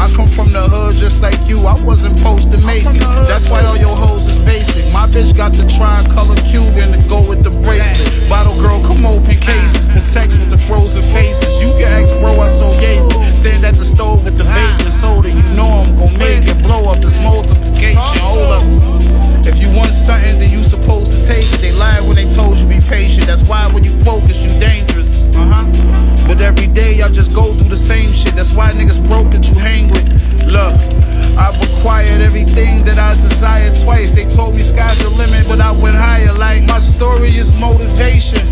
I come from the hood just like you, I wasn't supposed to make it. That's why all your hoes is basic. My bitch got the tricolor Cuban to go with the bracelet. Bottle girl, come open cases, protects with the frozen faces. You can ask bro, I so Yated. Stand at the stove with the baking soda. You know I'm gon' make it blow up, it's multiplication. Hold up. If you want something, then you supposed to take it. They lied when they told you be patient. That's why when you focus, you dangerous. But every day y'all just go through the same shit. That's why niggas broke that you hang with. Look, I've acquired everything that I desired twice. They told me sky's the limit, but I went higher. Like my story is motivation.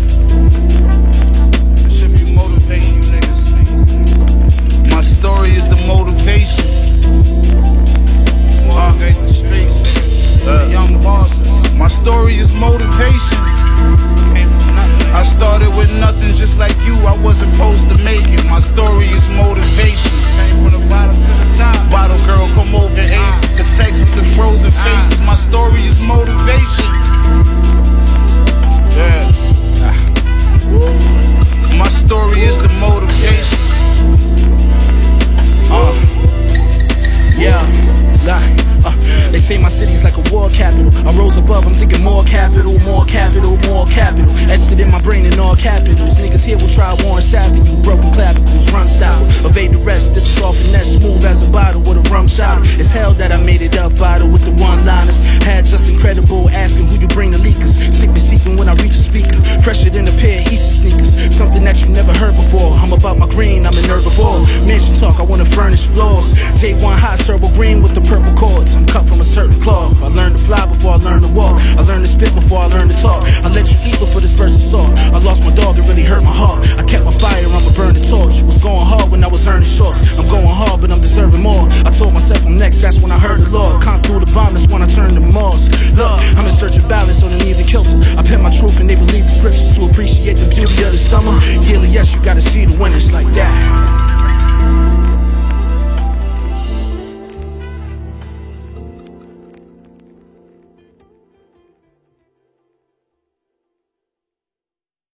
It should be motivating you niggas. My story is the motivation. Motivate the streets. Young bosses. My story is motivation. I started with nothing just like you, I wasn't supposed to make it. My story is motivation. Came from the bottom to the top. Bottle girl, come open aces. The text with the frozen faces. My story is motivation. Yeah. My story is the motivation. They say my city's like a war capital. I rose above, I'm thinking more capital, more capital, more capital. Etched it in my brain in all capitals. Niggas here will try war and sapping you. Broken clavicles, run sour. Evade the rest, this is all finesse. Smooth as a bottle with a rum chowder. It's hell that I made it up bottle with the one-liners. Had just incredible, asking who you bring the leakers. Sick seeking when I reach a speaker. Fresher than a pair of Easter sneakers. Something that you never heard before. I'm about my green, I'm an herbivore. Mansion talk, I wanna furnish floors. Take one hot turbo green with the purple cords. I'm cut from a certain cloth. I learned to fly before I learned to walk. I learned to spit before I learned to talk. I let you eat before this person saw. I lost my dog, it really hurt my heart. I kept my fire, I'ma burn the torch. Was going hard when I was earning shorts. I'm going hard, but I'm deserving more. I told myself I'm next, that's when I heard the Lord. Can't through the bomb, that's when I turned to Mars. Look, I'm in search of balance on an even kilter. I pen my truth and they believe the scriptures to appreciate the beauty of the summer. Yearly, yes, you gotta see the winners like that.